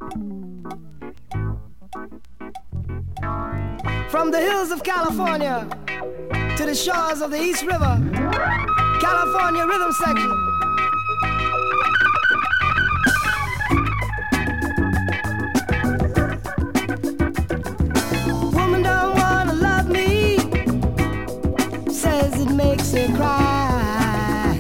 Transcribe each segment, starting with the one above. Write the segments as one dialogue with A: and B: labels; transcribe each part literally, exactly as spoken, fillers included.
A: From the hills of California to the shores of the East River, California Rhythm Section. Woman don't wanna love me, says it makes her cry.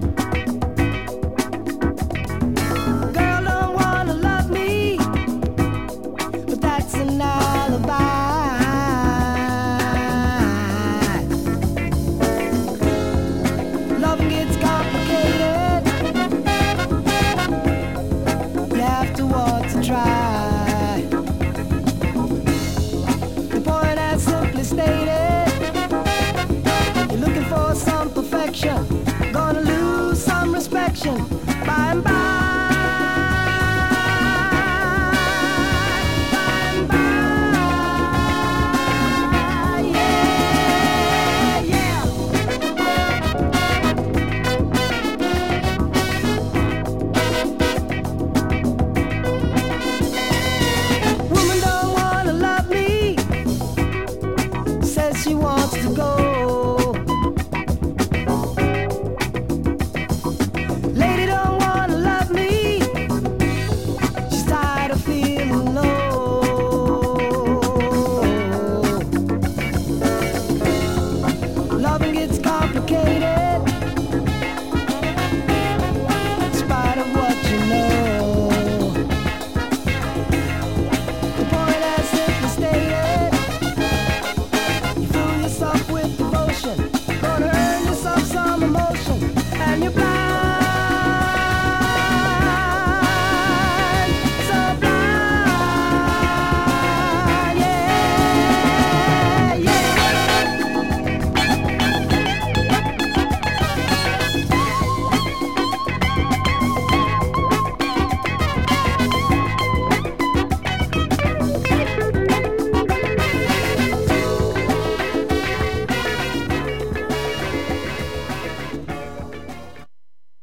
A: Girl don't wanna love me, but that's an alibi. Try. The point I simply stated, you're looking for some perfection.